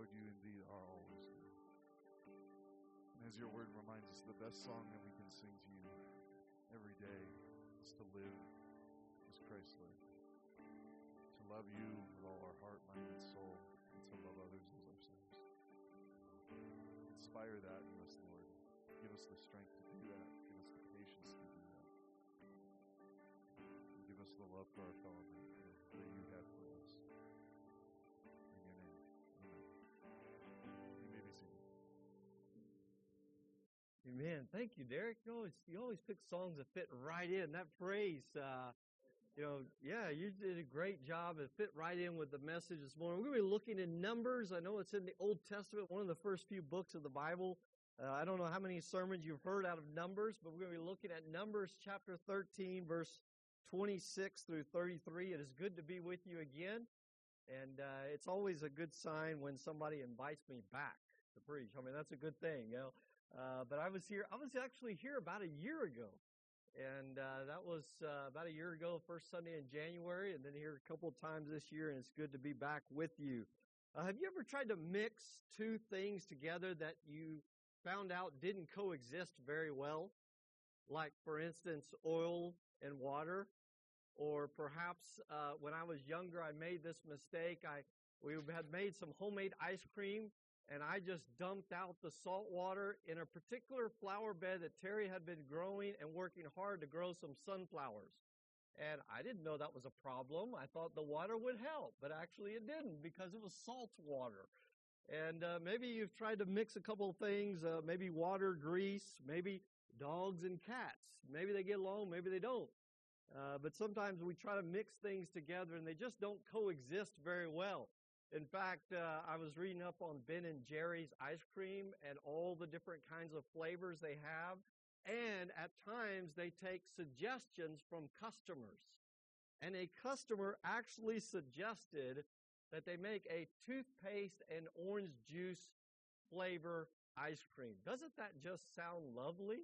Lord, you indeed are always good. And as your word reminds us, the best song that we can sing to you every day is to live as Christ lived. To love you with all our heart, mind, and soul, and to love others as ourselves. Inspire that in us, Lord. Give us the strength to do that. Give us the patience to do that. And give us the love for our fellow man that you have for us. In your name, amen. You may be seated. Amen. Thank you, Derek. You always pick songs that fit right in. That phrase, you did a great job. It fit right in with the message this morning. We're going to be looking in Numbers. I know it's in the Old Testament, one of the first few books of the Bible. I don't know how many sermons you've heard out of Numbers, but we're going to be looking at Numbers chapter 13, verse 26 through 33. It is good to be with you again, and it's always a good sign when somebody invites me back to preach. I mean, that's a good thing, you know. But I was actually here about a year ago. And that was about a year ago, first Sunday in January, and then here a couple of times this year, and it's good to be back with you. Have you ever tried to mix two things together that you found out didn't coexist very well? Like, for instance, oil and water. Or perhaps when I was younger, I made this mistake. We had made some homemade ice cream, and I just dumped out the salt water in a particular flower bed that Terry had been growing and working hard to grow some sunflowers. And I didn't know that was a problem. I thought the water would help, but actually it didn't because it was salt water. And maybe you've tried to mix a couple of things, maybe water, grease, maybe dogs and cats. Maybe they get along, maybe they don't. But sometimes we try to mix things together and they just don't coexist very well. In fact, I was reading up on Ben & Jerry's ice cream and all the different kinds of flavors they have. And at times they take suggestions from customers. And a customer actually suggested that they make a toothpaste and orange juice flavor ice cream. Doesn't that just sound lovely?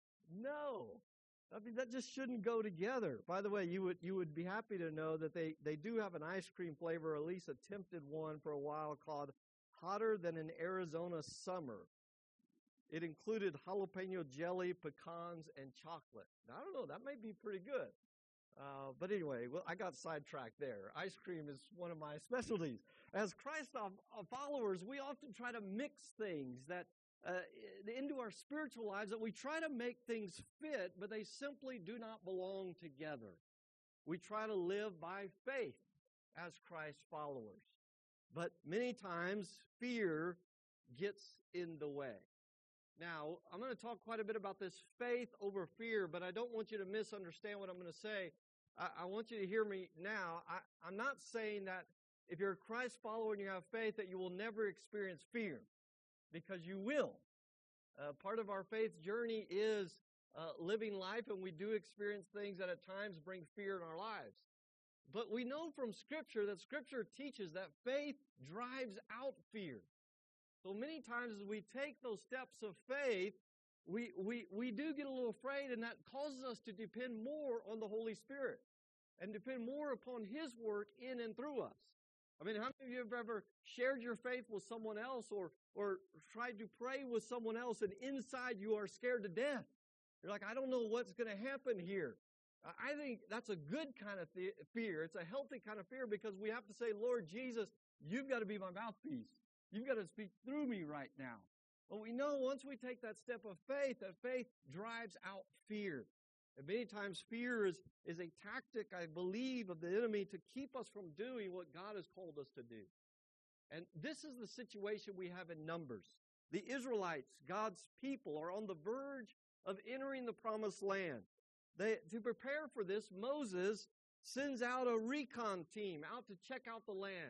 No. I mean, that just shouldn't go together. By the way, you would be happy to know that they do have an ice cream flavor, or at least attempted one for a while, called Hotter Than an Arizona Summer. It included jalapeno jelly, pecans, and chocolate. Now, I don't know, that may be pretty good. But anyway, I got sidetracked there. Ice cream is one of my specialties. As Christ followers, we often try to mix things that into our spiritual lives, that we try to make things fit, but they simply do not belong together. We try to live by faith as Christ followers. But many times, fear gets in the way. Now, I'm going to talk quite a bit about this faith over fear, but I don't want you to misunderstand what I'm going to say. I want you to hear me now. I'm not saying that if you're a Christ follower and you have faith that you will never experience fear, because you will. Part of our faith journey is living life, and we do experience things that at times bring fear in our lives. But we know from Scripture that Scripture teaches that faith drives out fear. So many times as we take those steps of faith, we do get a little afraid, and that causes us to depend more on the Holy Spirit and depend more upon His work in and through us. I mean, how many of you have ever shared your faith with someone else or tried to pray with someone else, and inside you are scared to death? You're like, I don't know what's going to happen here. I think that's a good kind of fear. It's a healthy kind of fear, because we have to say, Lord Jesus, you've got to be my mouthpiece. You've got to speak through me right now. But we know once we take that step of faith, that faith drives out fear. And many times fear is a tactic, I believe, of the enemy to keep us from doing what God has called us to do. And this is the situation we have in Numbers. The Israelites, God's people, are on the verge of entering the promised land. To prepare for this, Moses sends out a recon team out to check out the land.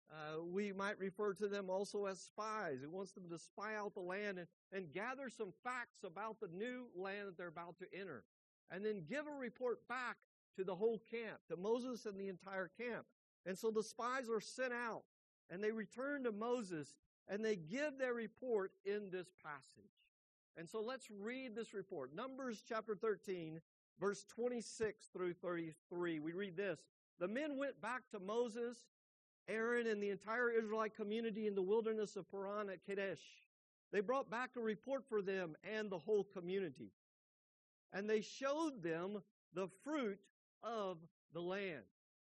We might refer to them also as spies. He wants them to spy out the land and gather some facts about the new land that they're about to enter. And then give a report back to the whole camp, to Moses and the entire camp. And so the spies are sent out, and they return to Moses, and they give their report in this passage. And so let's read this report. Numbers chapter 13, verse 26 through 33. We read this. The men went back to Moses Aaron and the entire Israelite community in the wilderness of Paran at Kadesh. They brought back a report for them and the whole community. And they showed them the fruit of the land.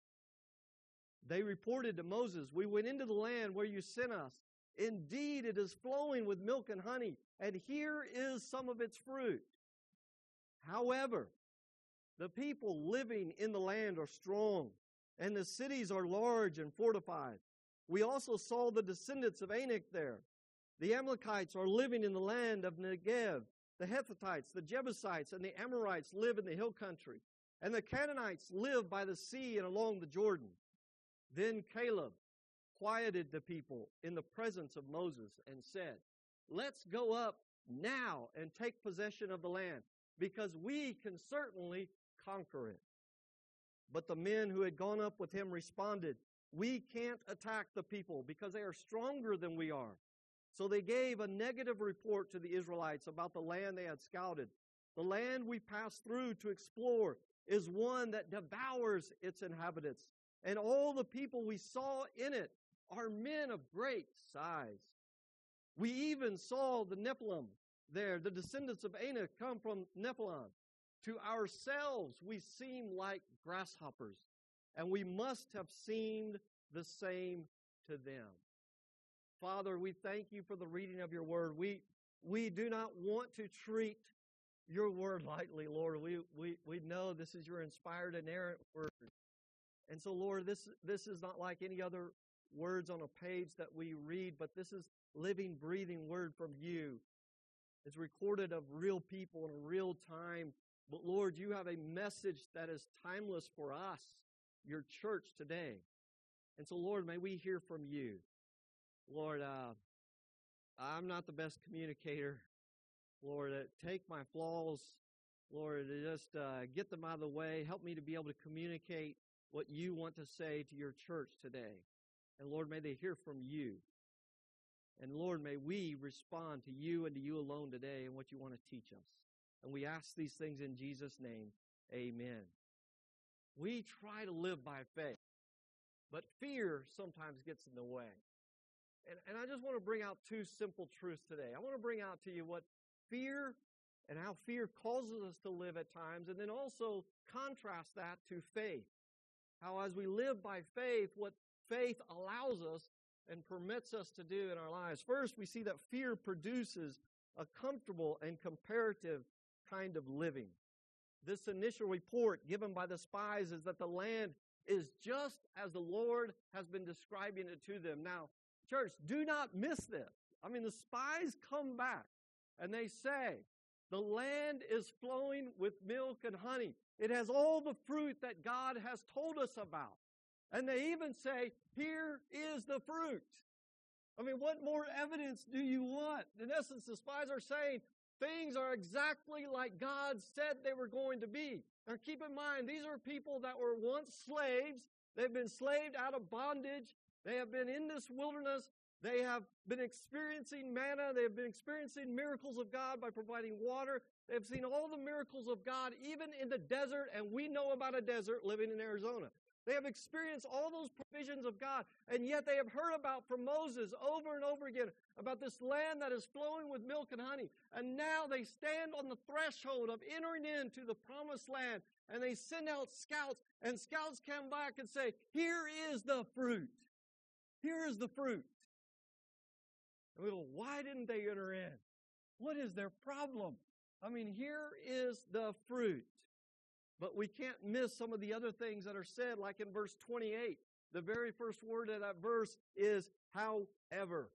They reported to Moses, "We went into the land where you sent us. Indeed, it is flowing with milk and honey, and here is some of its fruit. However, the people living in the land are strong, and the cities are large and fortified. We also saw the descendants of Anak there. The Amalekites are living in the land of Negev. The Hittites, the Jebusites, and the Amorites live in the hill country, and the Canaanites live by the sea and along the Jordan." Then Caleb quieted the people in the presence of Moses and said, "Let's go up now and take possession of the land, because we can certainly conquer it." But the men who had gone up with him responded, "We can't attack the people because they are stronger than we are." So they gave a negative report to the Israelites about the land they had scouted. "The land we passed through to explore is one that devours its inhabitants, and all the people we saw in it are men of great size. We even saw the Nephilim there, the descendants of Anak come from Nephilim. To ourselves we seem like grasshoppers, and we must have seemed the same to them." Father, we thank you for the reading of your word. We do not want to treat your word lightly, Lord. We know this is your inspired, inerrant word. And so, Lord, this is not like any other words on a page that we read, but this is living, breathing word from you. It's recorded of real people in a real time. But, Lord, you have a message that is timeless for us, your church today. And so, Lord, may we hear from you. Lord, I'm not the best communicator. Lord, take my flaws. Lord, just get them out of the way. Help me to be able to communicate what you want to say to your church today. And Lord, may they hear from you. And Lord, may we respond to you and to you alone today and what you want to teach us. And we ask these things in Jesus' name. Amen. We try to live by faith, but fear sometimes gets in the way. And I just want to bring out two simple truths today. I want to bring out to you what fear and how fear causes us to live at times, and then also contrast that to faith. How as we live by faith, what faith allows us and permits us to do in our lives. First, we see that fear produces a comfortable and comparative kind of living. This initial report given by the spies is that the land is just as the Lord has been describing it to them. Now, church, do not miss this. I mean, the spies come back and they say, the land is flowing with milk and honey. It has all the fruit that God has told us about. And they even say, here is the fruit. I mean, what more evidence do you want? In essence, the spies are saying things are exactly like God said they were going to be. Now keep in mind, these are people that were once slaves. They've been slaved out of bondage. They have been in this wilderness. They have been experiencing manna. They have been experiencing miracles of God by providing water. They have seen all the miracles of God, even in the desert, and we know about a desert living in Arizona. They have experienced all those provisions of God, and yet they have heard about from Moses over and over again about this land that is flowing with milk and honey. And now they stand on the threshold of entering into the promised land, and they send out scouts, and scouts come back and say, here is the fruit. Here is the fruit. And we go, why didn't they enter in? What is their problem? I mean, here is the fruit. But we can't miss some of the other things that are said, like in verse 28. The very first word of that verse is however,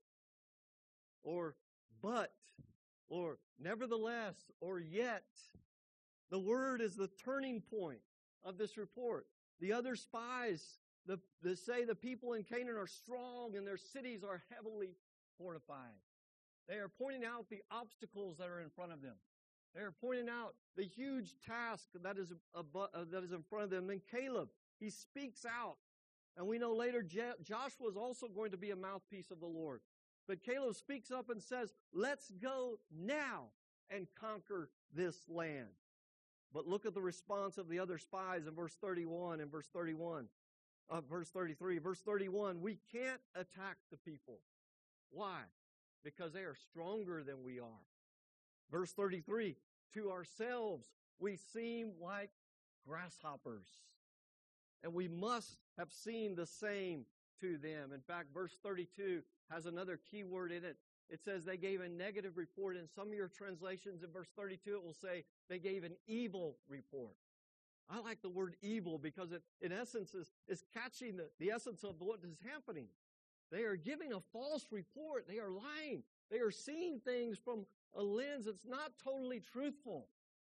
or but, or nevertheless, or yet. The word is the turning point of this report. The other spies that say the people in Canaan are strong and their cities are heavily fortified. They are pointing out the obstacles that are in front of them. They are pointing out the huge task that is in front of them. And Caleb, he speaks out. And we know later Joshua is also going to be a mouthpiece of the Lord. But Caleb speaks up and says, let's go now and conquer this land. But look at the response of the other spies in verse 31 and verse 31. verse 33. Verse 31, we can't attack the people. Why? Because they are stronger than we are. Verse 33, to ourselves we seem like grasshoppers, and we must have seen the same to them. In fact, verse 32 has another key word in it. It says they gave a negative report. In some of your translations in verse 32, it will say they gave an evil report. I like the word evil because it, in essence, is catching the essence of what is happening. They are giving a false report. They are lying. They are seeing things from a lens that's not totally truthful.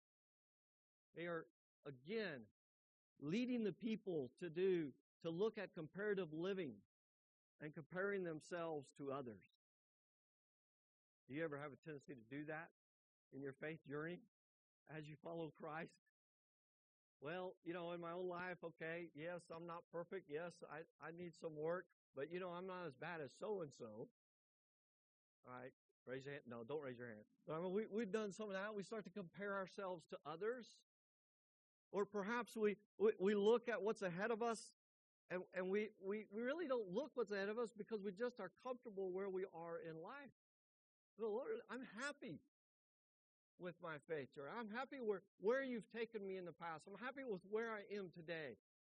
They are, again, leading the people to look at comparative living and comparing themselves to others. Do you ever have a tendency to do that in your faith journey as you follow Christ? Well, in my own life, okay, yes, I'm not perfect. Yes, I need some work, but, I'm not as bad as so-and-so. All right, raise your hand. No, don't raise your hand. But, we've done some of that. We start to compare ourselves to others. Or perhaps we look at what's ahead of us, and we really don't look what's ahead of us because we just are comfortable where we are in life. The Lord, I'm happy with my faith journey. I'm happy where you've taken me in the past. I'm happy with where I am today.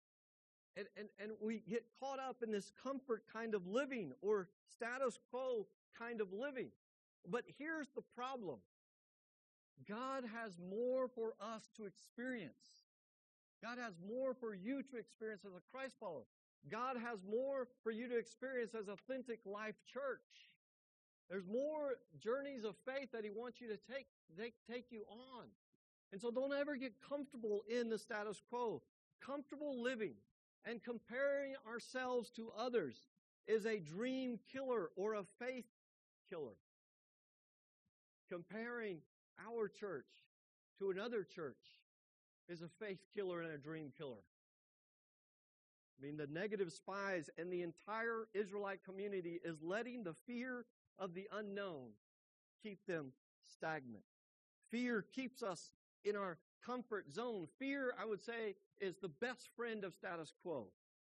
And we get caught up in this comfort kind of living or status quo kind of living. But here's the problem. God has more for us to experience. God has more for you to experience as a Christ follower. God has more for you to experience as Authentic Life Church. There's more journeys of faith that He wants you to take you on. And so don't ever get comfortable in the status quo. Comfortable living and comparing ourselves to others is a dream killer or a faith killer. Comparing our church to another church is a faith killer and a dream killer. I mean, the negative spies and the entire Israelite community is letting the fear of the unknown keep them stagnant. Fear keeps us in our comfort zone. Fear, I would say, is the best friend of status quo.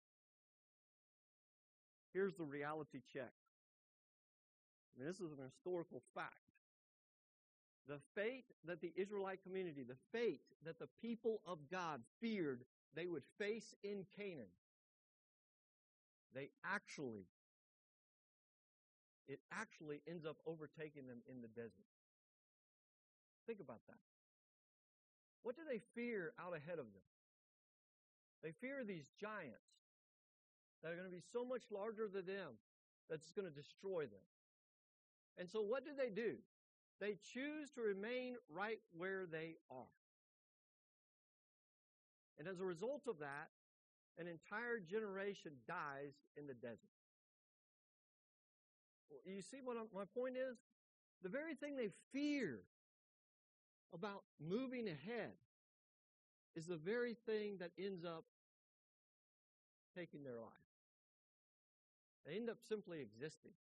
Here's the reality check. I mean, this is an historical fact. The fate that the Israelite community, the fate that the people of God feared they would face in Canaan, it actually ends up overtaking them in the desert. Think about that. What do they fear out ahead of them? They fear these giants that are going to be so much larger than them that it's going to destroy them. And so what do? They choose to remain right where they are. And as a result of that, an entire generation dies in the desert. You see what my point is? The very thing they fear about moving ahead is the very thing that ends up taking their life. They end up simply existing.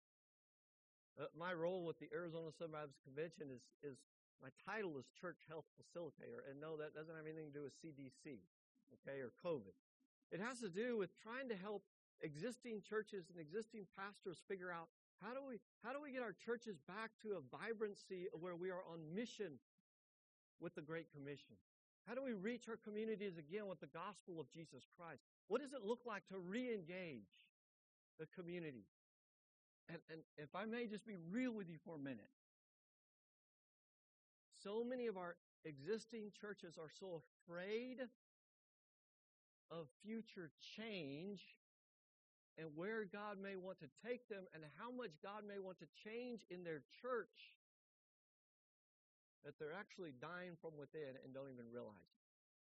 My role with the Arizona Southern Baptist Convention is my title is Church Health Facilitator, and no, that doesn't have anything to do with CDC, okay, or COVID. It has to do with trying to help existing churches and existing pastors figure out how do we get our churches back to a vibrancy where we are on mission with the Great Commission? How do we reach our communities again with the gospel of Jesus Christ? What does it look like to re-engage the community? And if I may just be real with you for a minute, so many of our existing churches are so afraid of future change and where God may want to take them and how much God may want to change in their church that they're actually dying from within and don't even realize it.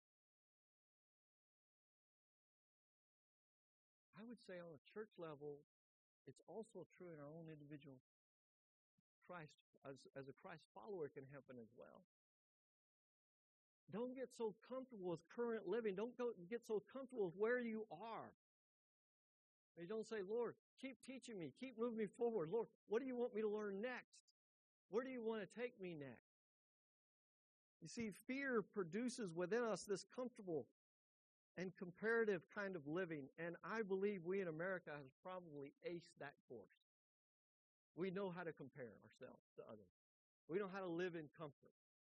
I would say on a church level, it's also true in our own individual Christ, as a Christ follower, it can happen as well. Don't get so comfortable with current living. Don't get so comfortable with where you are. You don't say, Lord, keep teaching me. Keep moving me forward. Lord, what do you want me to learn next? Where do you want to take me next? You see, fear produces within us this comfortable and comparative kind of living. And I believe we in America have probably aced that course. We know how to compare ourselves to others. We know how to live in comfort.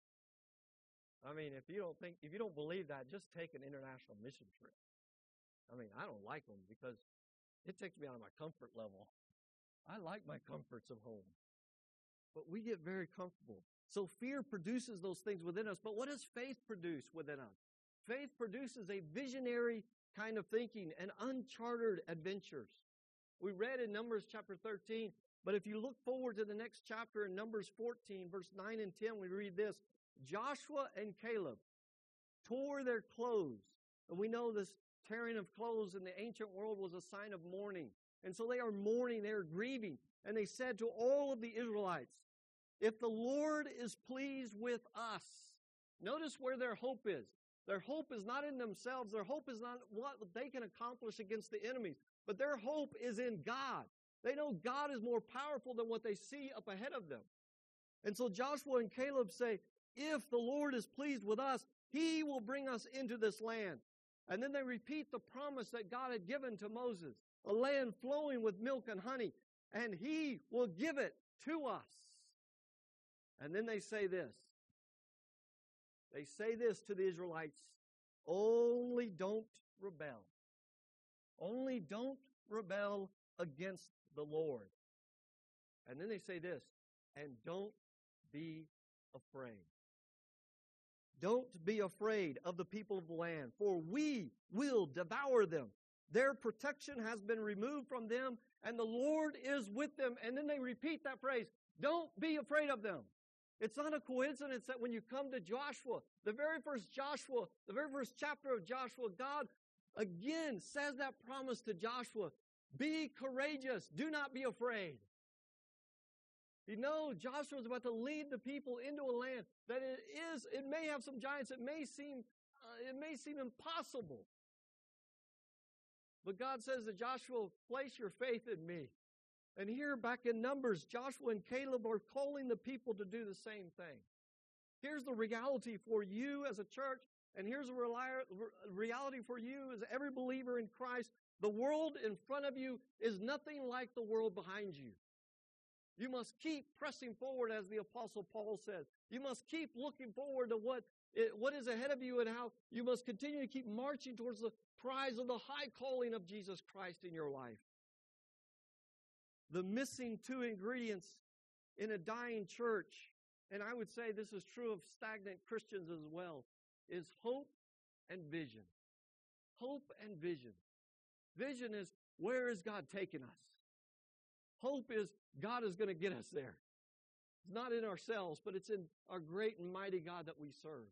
I mean, if you don't believe that, just take an international mission trip. I mean, I don't like them because it takes me out of my comfort level. I like my comforts of home. But we get very comfortable. So fear produces those things within us. But what does faith produce within us? Faith produces a visionary kind of thinking and uncharted adventures. We read in Numbers chapter 13, but if you look forward to the next chapter in Numbers 14, verse 9 and 10, we read this. Joshua and Caleb tore their clothes. And we know this tearing of clothes in the ancient world was a sign of mourning. And so they are mourning, they are grieving. And they said to all of the Israelites, if the Lord is pleased with us, notice where their hope is. Their hope is not in themselves. Their hope is not what they can accomplish against the enemies. But their hope is in God. They know God is more powerful than what they see up ahead of them. And so Joshua and Caleb say, if the Lord is pleased with us, He will bring us into this land. And then they repeat the promise that God had given to Moses, a land flowing with milk and honey, and He will give it to us. And then they say this. They say this to the Israelites, only don't rebel. Only don't rebel against the Lord. And then they say this, and don't be afraid. Don't be afraid of the people of the land, for we will devour them. Their protection has been removed from them, and the Lord is with them. And then they repeat that phrase, don't be afraid of them. It's not a coincidence that when you come to Joshua, the very first chapter of Joshua, God again says that promise to Joshua, be courageous, do not be afraid. You know, Joshua is about to lead the people into a land that it may have some giants, it may seem impossible. But God says to Joshua, place your faith in me. And here back in Numbers, Joshua and Caleb are calling the people to do the same thing. Here's the reality for you as a church, and here's a reality for you as every believer in Christ. The world in front of you is nothing like the world behind you. You must keep pressing forward, as the Apostle Paul says. You must keep looking forward to what is ahead of you and how you must continue to keep marching towards the prize of the high calling of Jesus Christ in your life. The missing two ingredients in a dying church, and I would say this is true of stagnant Christians as well, is hope and vision. Hope and vision. Vision is, where is God taking us? Hope is, God is going to get us there. It's not in ourselves, but it's in our great and mighty God that we serve.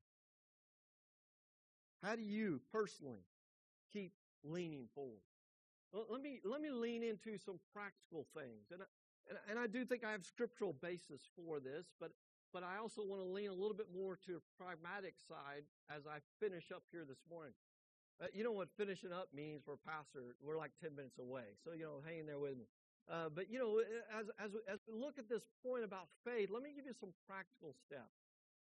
How do you personally keep leaning forward? Well, let me lean into some practical things. And I do think I have scriptural basis for this, but I also want to lean a little bit more to a pragmatic side as I finish up here this morning. You know what finishing up means for a pastor? We're like 10 minutes away, so, hang in there with me. But, as we look at this point about faith, let me give you some practical steps.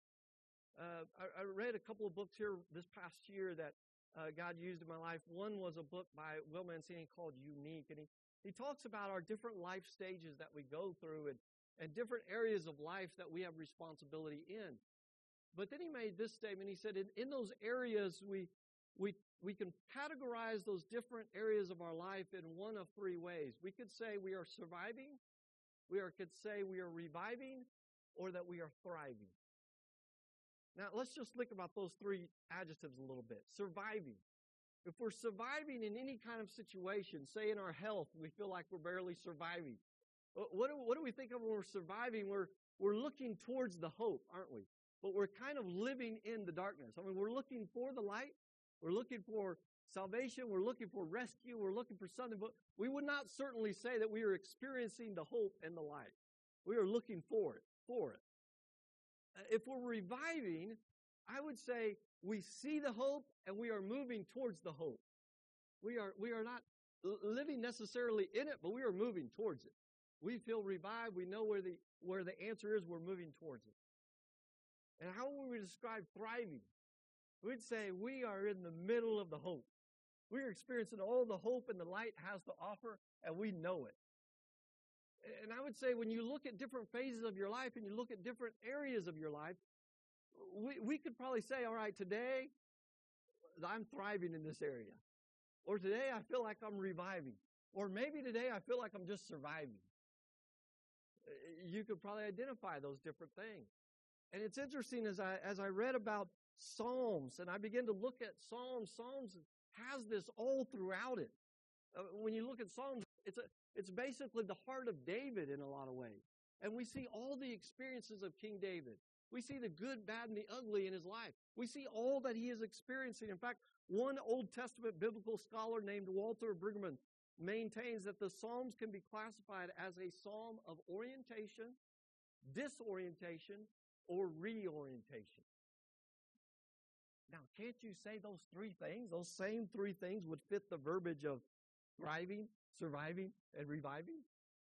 I read a couple of books here this past year that God used in my life. One was a book by Will Mancini called Unique, and he talks about our different life stages that we go through and different areas of life that we have responsibility in. But then he made this statement. He said, in those areas, we can categorize those different areas of our life in one of three ways. We could say we are surviving, could say we are reviving, or that we are thriving. Now, let's just think about those three adjectives a little bit. Surviving. If we're surviving in any kind of situation, say in our health, we feel like we're barely surviving. What do we think of when we're surviving? We're looking towards the hope, aren't we? But we're kind of living in the darkness. I mean, we're looking for the light. We're looking for salvation. We're looking for rescue. We're looking for something. But we would not certainly say that we are experiencing the hope and the light. We are looking for it. If we're reviving, I would say we see the hope and we are moving towards the hope. We are not living necessarily in it, but we are moving towards it. We feel revived. We know where the answer is. We're moving towards it. And how would we describe thriving? We'd say we are in the middle of the hope. We're experiencing all the hope and the light has to offer, and we know it. And I would say when you look at different phases of your life and you look at different areas of your life, we could probably say, all right, today I'm thriving in this area. Or today I feel like I'm reviving. Or maybe today I feel like I'm just surviving. You could probably identify those different things. And it's interesting as I read about Psalms and I begin to look at Psalms has this all throughout it. When you look at Psalms, it's basically the heart of David in a lot of ways. And we see all the experiences of King David. We see the good, bad, and the ugly in his life. We see all that he is experiencing. In fact, one Old Testament biblical scholar named Walter Brueggemann maintains that the Psalms can be classified as a psalm of orientation, disorientation, or reorientation. Now, can't you say those three things? Those same three things would fit the verbiage of thriving, surviving, and reviving?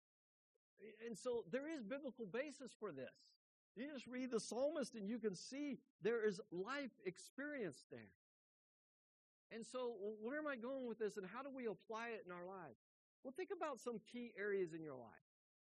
And so there is biblical basis for this. You just read the psalmist and you can see there is life experience there. And so where am I going with this and how do we apply it in our lives? Well, think about some key areas in your life.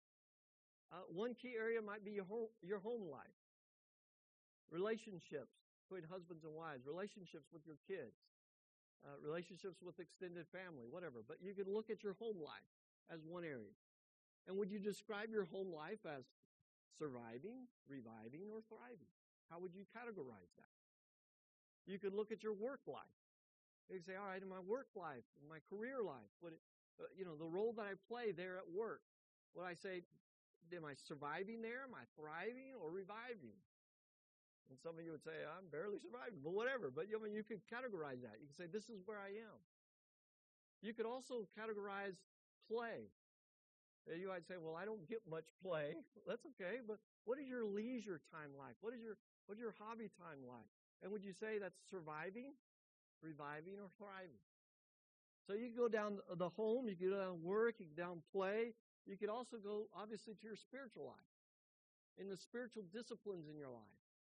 One key area might be your home life. Relationships between husbands and wives, relationships with your kids, relationships with extended family, whatever. But you can look at your home life as one area. And would you describe your home life as surviving, reviving, or thriving? How would you categorize that? You could look at your work life. You could say, all right, in my work life, in my career life, the role that I play there at work, would I say, am I surviving there? Am I thriving or reviving? And some of you would say, I'm barely surviving, but whatever. But you could categorize that. You could say, this is where I am. You could also categorize play. You might say, well, I don't get much play. That's okay, but what is your leisure time like? What's your hobby time like? And would you say that's surviving, reviving, or thriving? So you can go down the home, you can go down work, you can go down play. You could also go, obviously, to your spiritual life, in the spiritual disciplines in your life.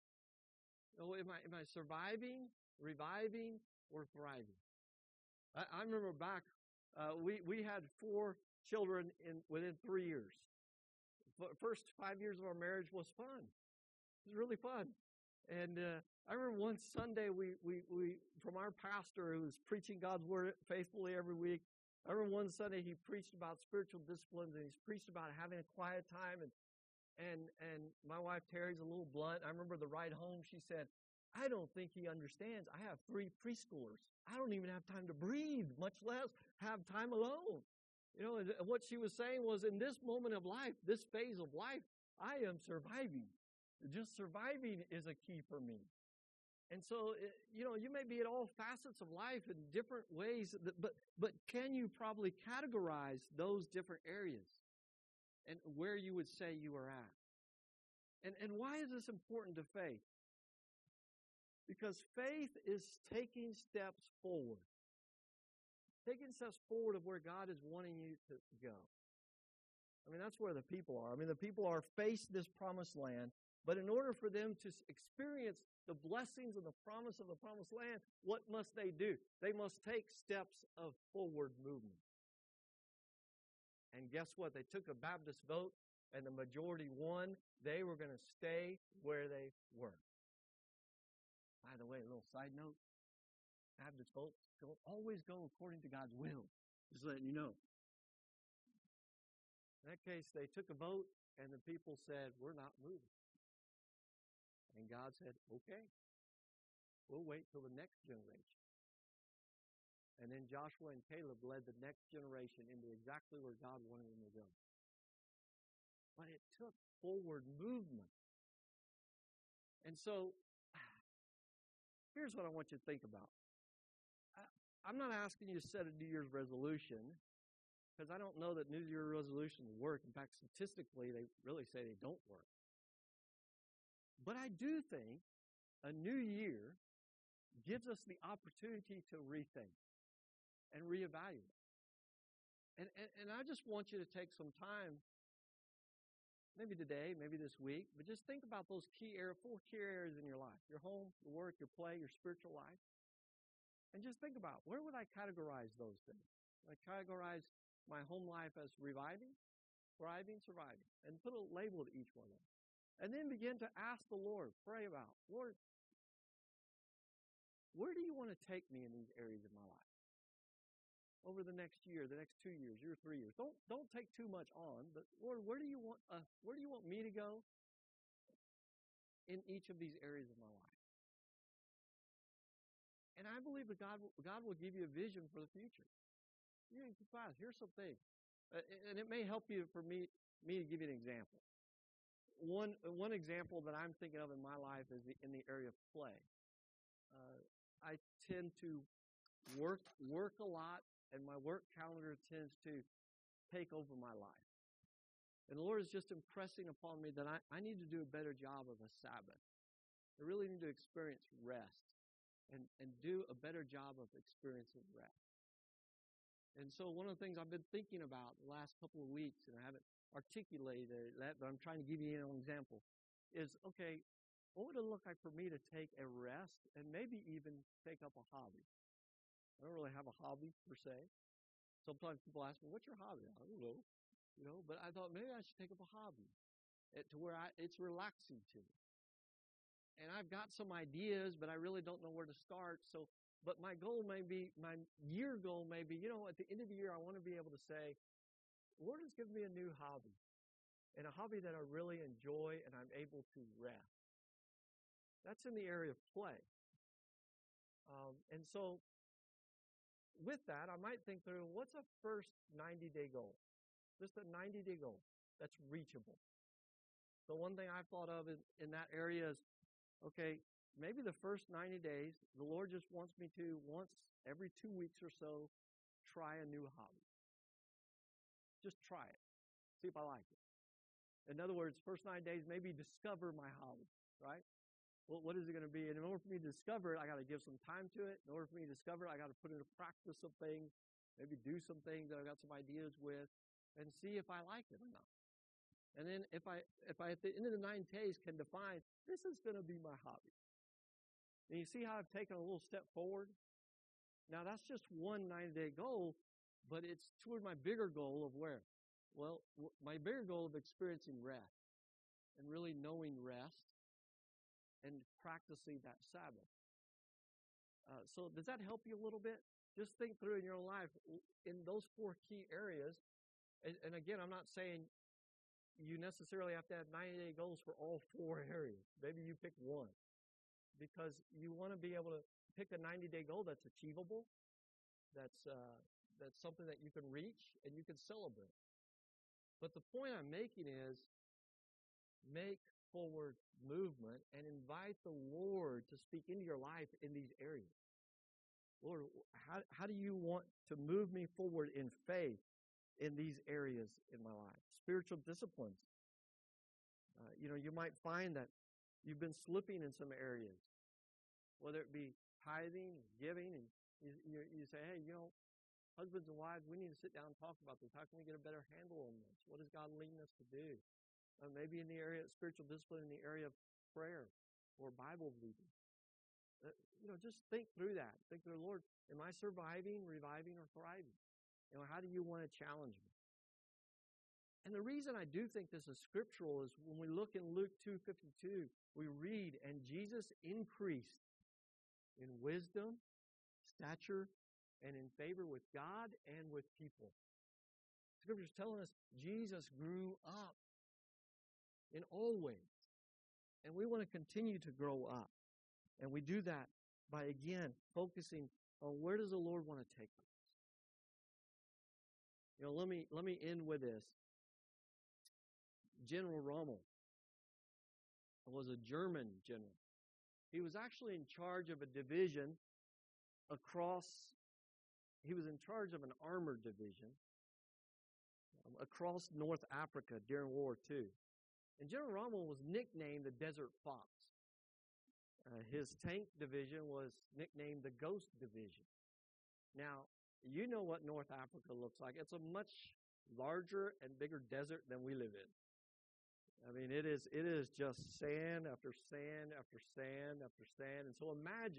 So am I surviving, reviving, or thriving? I remember back, we had 4 children within 3 years. First 5 years of our marriage was fun. It was really fun. And I remember one Sunday we from our pastor who was preaching God's word faithfully every week. I remember one Sunday he preached about spiritual disciplines and he's preached about having a quiet time and my wife Terry's a little blunt. I remember the ride home she said, I don't think he understands. I have 3 preschoolers. I don't even have time to breathe, much less have time alone. And what she was saying was, in this moment of life, this phase of life, I am surviving. Just surviving is a key for me. And so, you may be at all facets of life in different ways, but can you probably categorize those different areas and where you would say you are at? And why is this important to faith? Because faith is taking steps forward. Taking steps forward of where God is wanting you to go. I mean, that's where the people are. I mean, the people are faced this promised land, but in order for them to experience the blessings and the promise of the promised land, what must they do? They must take steps of forward movement. And guess what? They took a Baptist vote, and the majority won. They were going to stay where they were. By the way, a little side note, Baptist votes don't always go according to God's will. Just letting you know. In that case, they took a vote, and the people said, we're not moving. And God said, okay, we'll wait till the next generation. And then Joshua and Caleb led the next generation into exactly where God wanted them to go. But it took forward movement. And so, here's what I want you to think about. I'm not asking you to set a New Year's resolution, because I don't know that New Year's resolutions work. In fact, statistically, they really say they don't work. But I do think a new year gives us the opportunity to rethink and reevaluate. And I just want you to take some time, maybe today, maybe this week, but just think about those 4 key areas in your life: your home, your work, your play, your spiritual life. And just think about, where would I categorize those things? I categorize my home life as reviving, thriving, surviving, and put a label to each one of them. And then begin to ask the Lord, pray about, Lord, where do you want to take me in these areas of my life? Over the next year, the next 2 years, 3 years. Don't take too much on, but Lord, where do you want me to go in each of these areas of my life? And I believe that God will give you a vision for the future. You can class, here's some things. And it may help you for me to give you an example. One example that I'm thinking of in my life is in the area of play. I tend to work a lot, and my work calendar tends to take over my life. And the Lord is just impressing upon me that I need to do a better job of a Sabbath. I really need to experience rest and do a better job of experiencing rest. And so one of the things I've been thinking about the last couple of weeks, and I haven't articulated that, but I'm trying to give you an example, is, okay, what would it look like for me to take a rest and maybe even take up a hobby? I don't really have a hobby per se. Sometimes people ask me, what's your hobby? I don't know. But I thought maybe I should take up a hobby to where it's relaxing to me. And I've got some ideas, but I really don't know where to start. But my year goal may be, at the end of the year, I want to be able to say, Lord has given me a new hobby, and a hobby that I really enjoy and I'm able to rest. That's in the area of play. And so with that, I might think through, what's a first 90-day goal? Just a 90-day goal that's reachable. So one thing I've thought of in that area is, okay, maybe the first 90 days, the Lord just wants me to, once every 2 weeks or so, try a new hobby. Just try it. See if I like it. In other words, first 9 days, maybe discover my hobby, right? Well, what is it going to be? And in order for me to discover it, I got to give some time to it. In order for me to discover it, I got to put into practice some things, maybe do some things that I got some ideas with, and see if I like it or not. And then if I at the end of the 9 days can define, this is going to be my hobby. And you see how I've taken a little step forward? Now, that's just one 90-day goal, but it's toward my bigger goal of where? Well, my bigger goal of experiencing rest and really knowing rest and practicing that Sabbath. So does that help you a little bit? Just think through in your own life in those 4 key areas. And again, I'm not saying you necessarily have to have 90-day goals for all 4 areas. Maybe you pick one, because you want to be able to pick a 90-day goal that's achievable, that's something that you can reach and you can celebrate. But the point I'm making is, make forward movement and invite the Lord to speak into your life in these areas. Lord, how do you want to move me forward in faith in these areas in my life? Spiritual disciplines. You might find that you've been slipping in some areas, whether it be tithing, giving, and you say, hey, husbands and wives, we need to sit down and talk about this. How can we get a better handle on this? What is God leading us to do? Maybe in the area of spiritual discipline, in the area of prayer or Bible reading. Just think through that. Think through, Lord, am I surviving, reviving, or thriving? How do you want to challenge me? And the reason I do think this is scriptural is when we look in Luke 2:52, we read, and Jesus increased in wisdom, stature, and in favor with God and with people. Scripture's telling us Jesus grew up in all ways. And we want to continue to grow up. And we do that by, again, focusing on where does the Lord want to take us. Let me end with this. General Rommel was a German general. He was actually in charge of a division he was in charge of an armored division across North Africa during World War II. And General Rommel was nicknamed the Desert Fox. His tank division was nicknamed the Ghost Division. Now, you know what North Africa looks like. It's a much larger and bigger desert than we live in. I mean, it is just sand after sand after sand after sand. And so imagine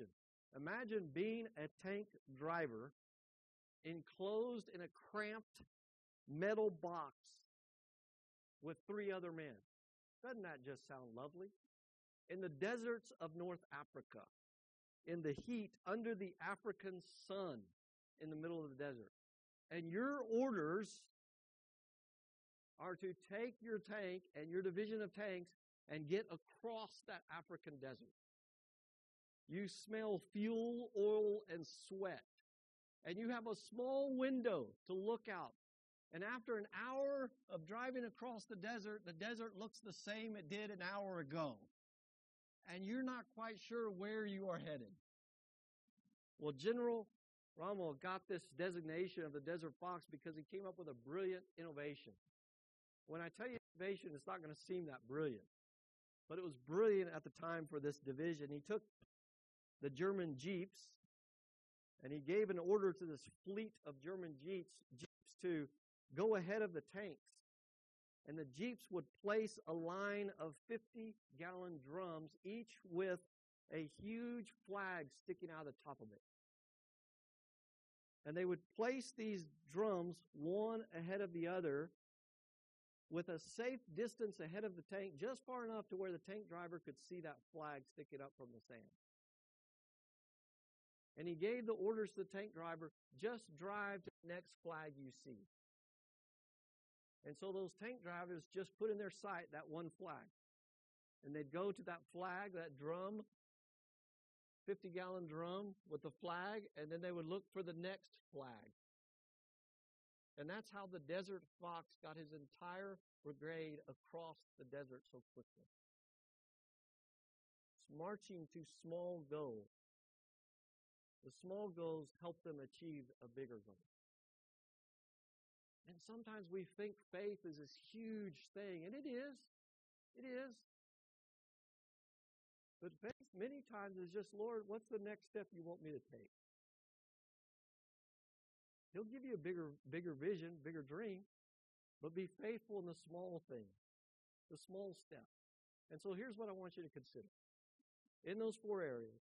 Imagine being a tank driver enclosed in a cramped metal box with 3 other men. Doesn't that just sound lovely? In the deserts of North Africa, in the heat, under the African sun, in the middle of the desert. And your orders are to take your tank and your division of tanks and get across that African desert. You smell fuel, oil, and sweat. And you have a small window to look out. And after an hour of driving across the desert looks the same it did an hour ago. And you're not quite sure where you are headed. Well, General Rommel got this designation of the Desert Fox because he came up with a brilliant innovation. When I tell you innovation, it's not going to seem that brilliant. But it was brilliant at the time for this division. He took the German Jeeps, and he gave an order to this fleet of German Jeeps to go ahead of the tanks. And the Jeeps would place a line of 50-gallon drums, each with a huge flag sticking out of the top of it. And they would place these drums one ahead of the other with a safe distance ahead of the tank, just far enough to where the tank driver could see that flag sticking up from the sand. And he gave the orders to the tank driver, just drive to the next flag you see. And so those tank drivers just put in their sight that one flag. And they'd go to that flag, that drum, 50-gallon drum with the flag, and then they would look for the next flag. And that's how the Desert Fox got his entire brigade across the desert so quickly. It's marching to small goals. The small goals help them achieve a bigger goal. And sometimes we think faith is this huge thing, and it is. It is. But faith many times is just, Lord, what's the next step you want me to take? He'll give you a bigger vision, bigger dream, but be faithful in the small things, the small step. And so here's what I want you to consider. In those 4 areas,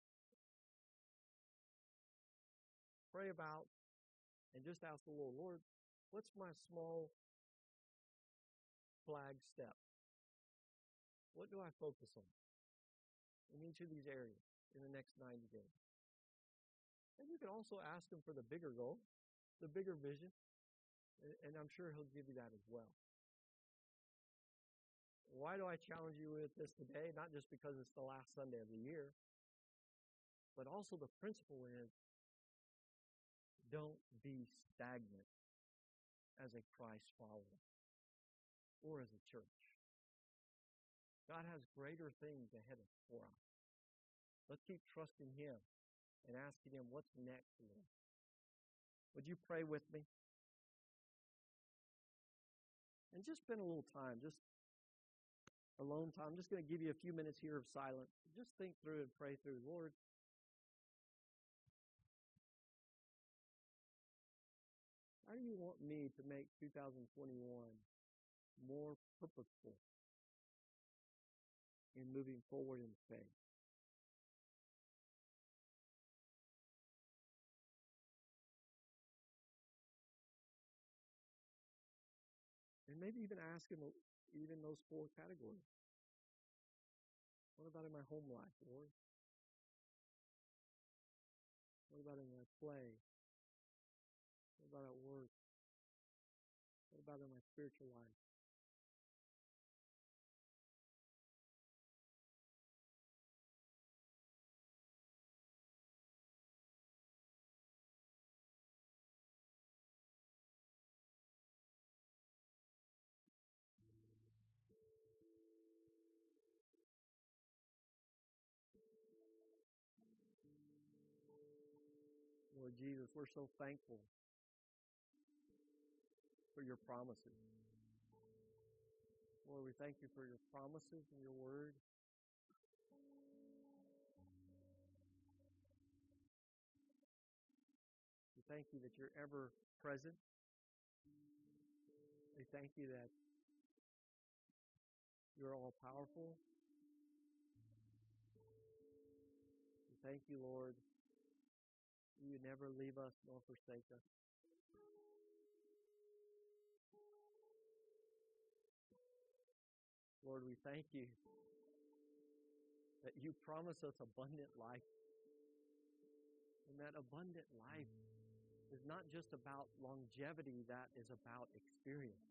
pray about and just ask the Lord, what's my small flag step? What do I focus on in each of these areas in the next 90 days? And you can also ask him for the bigger goal, the bigger vision, and I'm sure he'll give you that as well. Why do I challenge you with this today? Not just because it's the last Sunday of the year, but also the principle is don't be stagnant as a Christ follower or as a church. God has greater things ahead for us. Let's keep trusting him and asking him, what's next, Lord? Would you pray with me? And just spend a little time, just alone time. I'm just going to give you a few minutes here of silence. Just think through and pray through. Lord, how do you want me to make 2021 more purposeful in moving forward in faith? And maybe even ask him even those 4 categories. What about in my home life, Lord? What about in my play? What about at work? What about in my spiritual life? Lord Jesus, we're so thankful for your promises. Lord, we thank you for your promises and your word. We thank you that you're ever present. We thank you that you're all powerful. We thank you, Lord. You never leave us nor forsake us. Lord, we thank you that you promise us abundant life. And that abundant life is not just about longevity, that is about experience.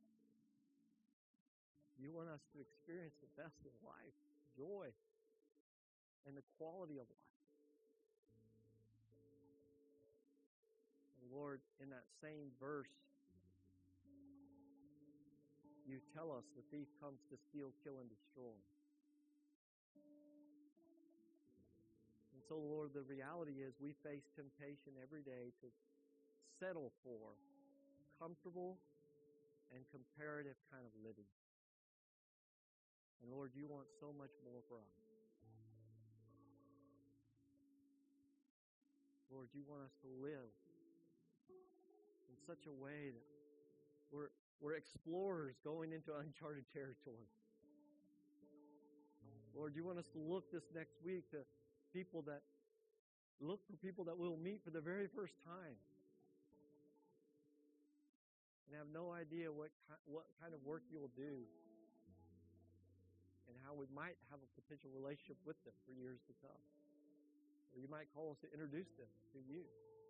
You want us to experience the best of life, joy, and the quality of life. And Lord, in that same verse, you tell us the thief comes to steal, kill, and destroy. And so, Lord, the reality is we face temptation every day to settle for comfortable and comparative kind of living. And Lord, you want so much more for us. Lord, you want us to live in such a way that we're explorers going into uncharted territory. Lord, you want us to look this next week to people that we'll meet for the very first time, and have no idea what kind of work you'll do, and how we might have a potential relationship with them for years to come. Or you might call us to introduce them to you.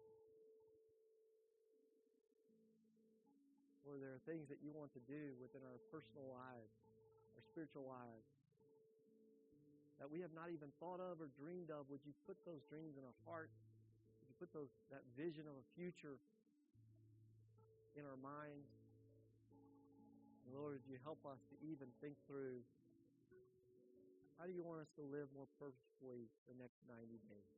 Or there are things that you want to do within our personal lives, our spiritual lives, that we have not even thought of or dreamed of. Would you put those dreams in our heart? Would you put that vision of a future in our minds? And Lord, would you help us to even think through, how do you want us to live more purposefully the next 90 days?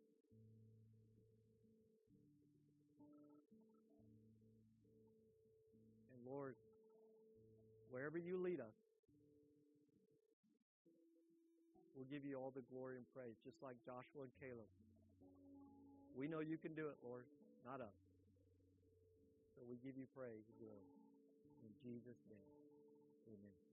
And Lord, wherever you lead us, we'll give you all the glory and praise, just like Joshua and Caleb. We know you can do it, Lord, not us. So we give you praise and glory. In Jesus' name, amen.